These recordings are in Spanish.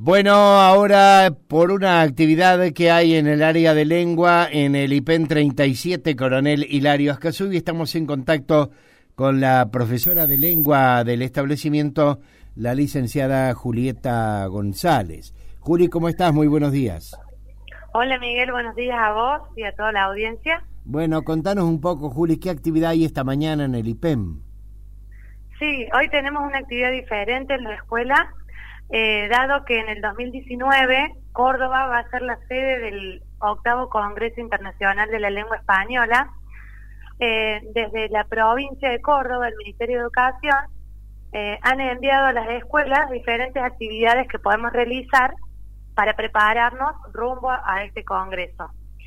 Bueno, ahora por una actividad que hay en el área de lengua, en el IPEN 37, Coronel Hilario Ascasubi, estamos en contacto con la profesora de lengua del establecimiento, la licenciada Julieta González. Juli, ¿cómo estás? Muy buenos días. Hola Miguel, buenos días a vos y a toda la audiencia. Bueno, contanos un poco, Juli, ¿qué actividad hay esta mañana en el IPEN? Sí, hoy tenemos una actividad diferente en la escuela, dado que en el 2019 Córdoba va a ser la sede del 8º Congreso Internacional de la Lengua Española. Desde la provincia de Córdoba, el Ministerio de Educación, han enviado a las escuelas diferentes actividades que podemos realizar para prepararnos rumbo a este congreso.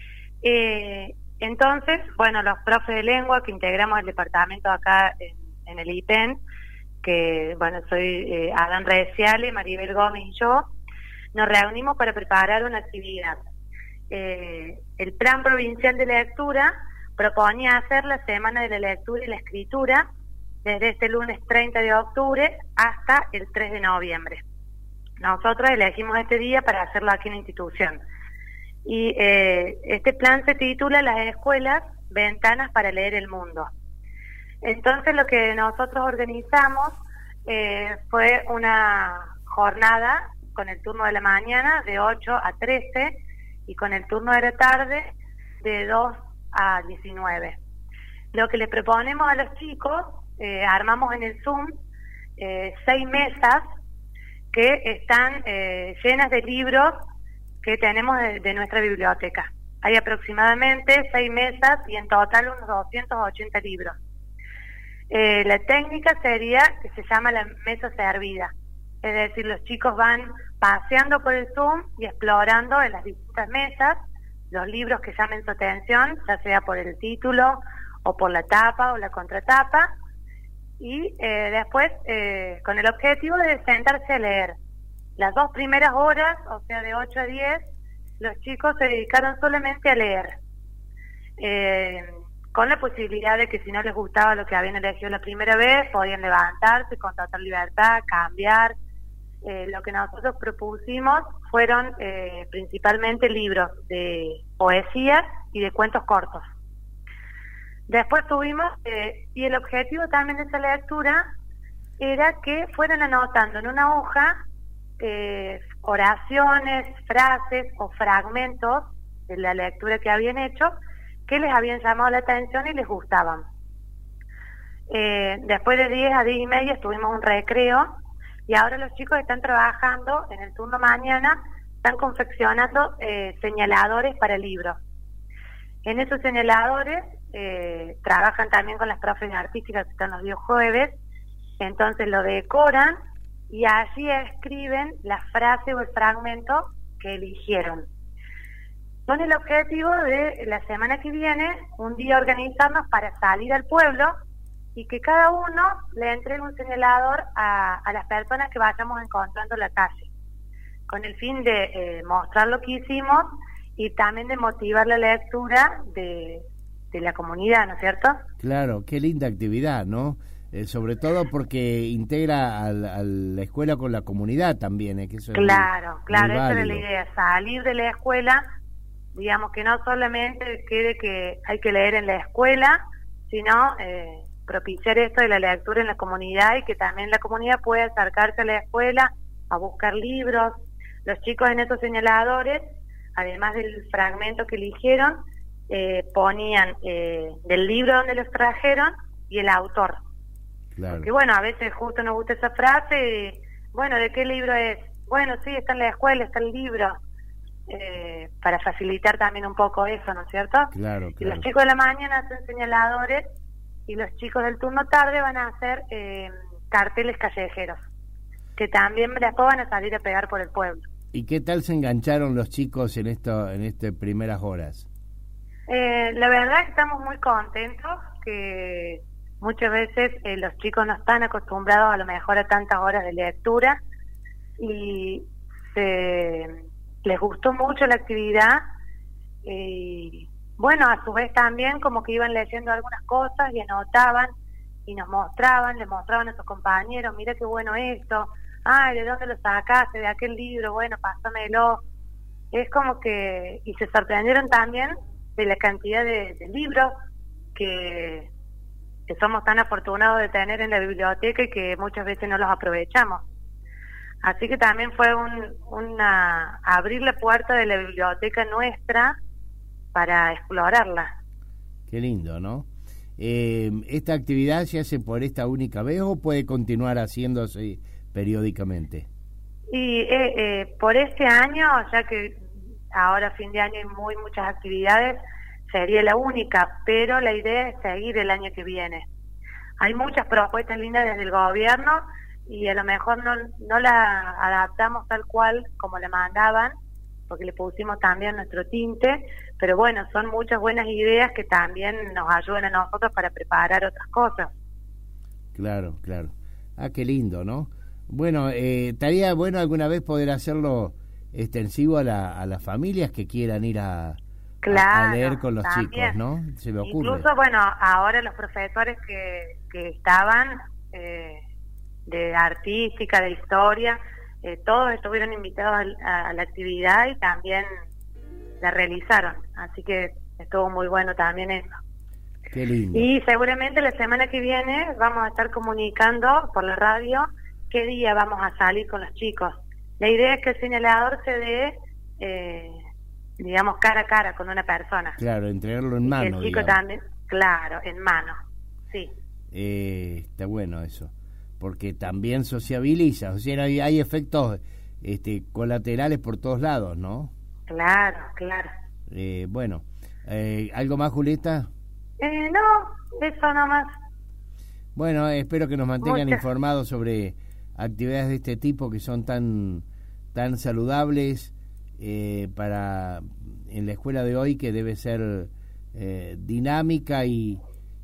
Entonces, bueno, los profes de lengua que integramos el departamento acá en el IPEN, que bueno, soy Adán Reciale, Maribel Gómez y yo, nos reunimos para preparar una actividad. El Plan Provincial de Lectura proponía hacer la Semana de la Lectura y la Escritura desde este lunes 30 de octubre hasta el 3 de noviembre. Nosotros elegimos este día para hacerlo aquí en la institución. Y este plan se titula Las Escuelas, Ventanas para Leer el Mundo. Entonces lo que nosotros organizamos fue una jornada con el turno de la mañana de 8 a 13 y con el turno de la tarde de 2 a 19. Lo que le proponemos a los chicos, armamos en el Zoom 6 mesas que están llenas de libros que tenemos de nuestra biblioteca. Hay aproximadamente 6 mesas y en total unos 280 libros. La técnica sería que se llama la mesa servida, es decir, los chicos van paseando por el Zoom y explorando en las distintas mesas los libros que llamen su atención, ya sea por el título o por la tapa o la contratapa, y después con el objetivo de sentarse a leer. Las 2 primeras horas, o sea de 8 a 10, los chicos se dedicaron solamente a leer, con la posibilidad de que si no les gustaba lo que habían elegido la primera vez, podían levantarse con total libertad, cambiar. Lo que nosotros propusimos fueron principalmente libros de poesías y de cuentos cortos. Después tuvimos, y el objetivo también de esa lectura era que fueran anotando en una hoja oraciones, frases o fragmentos de la lectura que habían hecho que les habían llamado la atención y les gustaban. Después de 10 a 10 y media tuvimos un recreo y ahora los chicos están trabajando en el turno mañana, están confeccionando señaladores para libros. En esos señaladores trabajan también con las profes artísticas que están los días jueves, entonces lo decoran y allí escriben la frase o el fragmento que eligieron. Con el objetivo de la semana que viene, un día organizarnos para salir al pueblo y que cada uno le entregue un señalador a las personas que vayamos encontrando en la calle, con el fin de mostrar lo que hicimos y también de motivar la lectura de la comunidad, ¿no es cierto? Claro, qué linda actividad, ¿no? Sobre todo porque integra a la escuela con la comunidad también, que eso es claro, muy esa era la válido. idea, salir de la escuela, digamos que no solamente quede que hay que leer en la escuela, sino propiciar esto de la lectura en la comunidad y que también la comunidad pueda acercarse a la escuela a buscar libros. Los chicos en esos señaladores, además del fragmento que eligieron, ponían del libro donde los trajeron y el autor. Claro. Porque bueno, a veces justo nos gusta esa frase, bueno, ¿de qué libro es? Bueno, sí, está en la escuela, está el libro, para facilitar también un poco eso, ¿no es cierto? Claro. Y los chicos de la mañana hacen señaladores y los chicos del turno tarde van a hacer carteles callejeros, que también después van a salir a pegar por el pueblo. ¿Y qué tal se engancharon los chicos en estas primeras horas? La verdad que estamos muy contentos, que muchas veces los chicos no están acostumbrados a lo mejor a tantas horas de lectura y les gustó mucho la actividad y bueno, a su vez también como que iban leyendo algunas cosas y anotaban y nos mostraban, les mostraban a sus compañeros, mira qué bueno esto, ay, ¿de dónde lo sacaste? De aquel libro, bueno, pásamelo. Es como que, y se sorprendieron también de la cantidad de libros que somos tan afortunados de tener en la biblioteca y que muchas veces no los aprovechamos. Así que también fue una abrir la puerta de la biblioteca nuestra para explorarla. Qué lindo, ¿no? ¿Esta actividad se hace por esta única vez o puede continuar haciéndose periódicamente? Y por este año, ya que ahora fin de año hay muchas actividades, sería la única, pero la idea es seguir el año que viene. Hay muchas propuestas lindas desde el gobierno y a lo mejor no la adaptamos tal cual como la mandaban, porque le pusimos también nuestro tinte, pero bueno, son muchas buenas ideas que también nos ayudan a nosotros para preparar otras cosas. Claro, claro. Ah, qué lindo, ¿no? Bueno, estaría bueno alguna vez poder hacerlo extensivo a las familias que quieran ir a leer con los también. chicos, ¿no? Se me ocurre. Incluso, bueno, ahora los profesores que estaban de artística, de historia, todos estuvieron invitados a la actividad y también la realizaron, así que estuvo muy bueno también eso. Qué lindo. Y seguramente la semana que viene vamos a estar comunicando por la radio qué día vamos a salir con los chicos. La idea es que el señalador se dé, digamos, cara a cara con una persona. Claro, entregarlo en mano. Y el chico digamos. también, claro, en mano, sí. Está bueno eso, porque también sociabiliza, o sea, hay efectos colaterales por todos lados, ¿no? Claro, claro. Bueno, ¿algo más, Julieta? No, eso nomás. Bueno, espero que nos mantengan informados sobre actividades de este tipo que son tan saludables para en la escuela de hoy, que debe ser dinámica y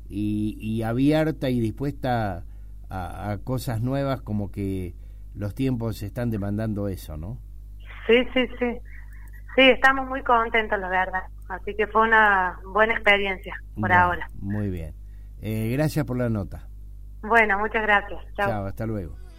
abierta y dispuesta a cosas nuevas, como que los tiempos están demandando eso, ¿no? Sí. Sí, estamos muy contentos, la verdad. Así que fue una buena experiencia por ahora. Muy bien. Gracias por la nota. Bueno, muchas gracias. Chao. Chao, hasta luego.